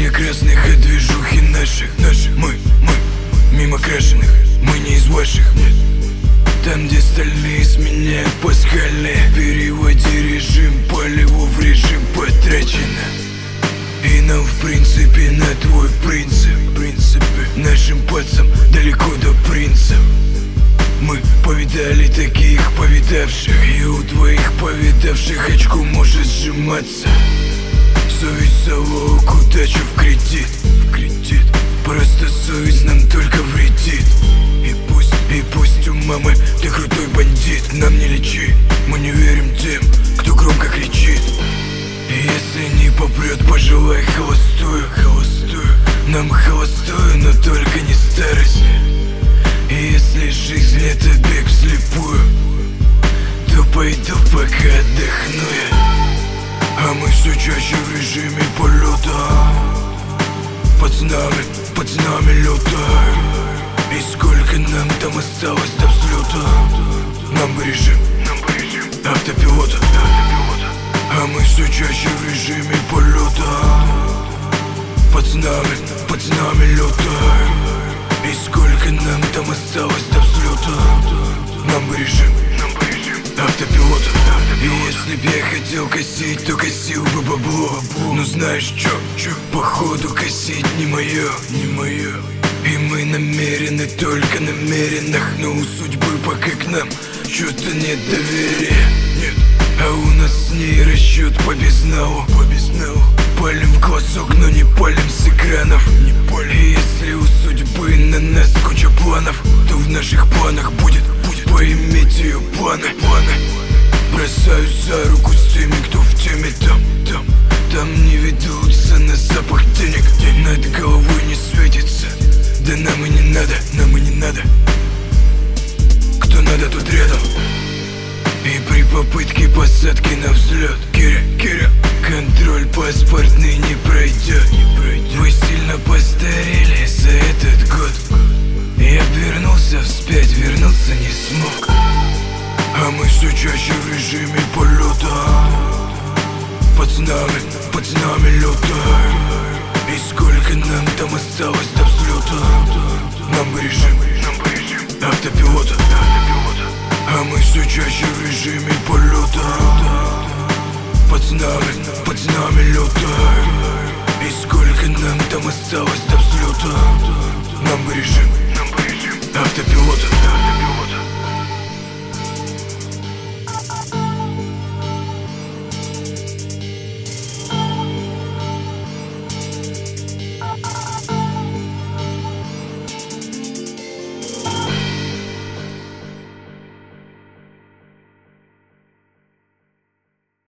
Синих, красных от движухи наших. Мы мимо крашеных, мы не из ваших, нет. Там, где стальные сменяют пасхальные, переводи режим полеву в режим потрачено. И нам в принципе на твой принцип, нашим пацам далеко до принцев. Мы повидали таких повидавших, и у твоих повидавших очко может сжиматься. Совесть залог, удачу в кредит. Просто совесть нам только вредит. И пусть у мамы ты крутой бандит, нам не лечи, мы не верим тем, кто громко кричит. И если не попрет, пожелай холостую. Нам холостую, но только не старость. И если жизнь это бег вслепую, то пойду пока отдохну я. А мы все чаще в режиме полета. Под нами летают. И сколько нам там осталось до взлета? Нам бы режим автопилота. А мы все чаще в режиме полета. Под нами летают. И сколько нам там осталось до взлета? Нам бы режим автопилота. И если б я хотел косить, то косил бы бабло. Ну знаешь чё, походу косить не мое. И мы намерены, только намеренных. Но у судьбы пока к нам чё-то нет доверия. А у нас с ней расчет по безналу. Палим в глазок, но не палим с экранов. И если у судьбы на нас куча планов, то в наших планах будет поиметь ее планы. Бросаюсь за руку с теми, кто в теме. Там не ведутся на запах денег. Над головой не светится. Да нам и не надо. Кто надо, тут рядом. И при попытке посадки на взлет, Киря, контроль паспортный не пройдет. Вы сильно постарели за этот год. Я вернулся вспять, вернуться не смог. А мы все чаще в режиме полета. Под нами летают. И сколько нам там осталось до взлета? Нам бы режим автопилота. А мы все чаще в режиме полета. Под нами летают. И сколько нам там осталось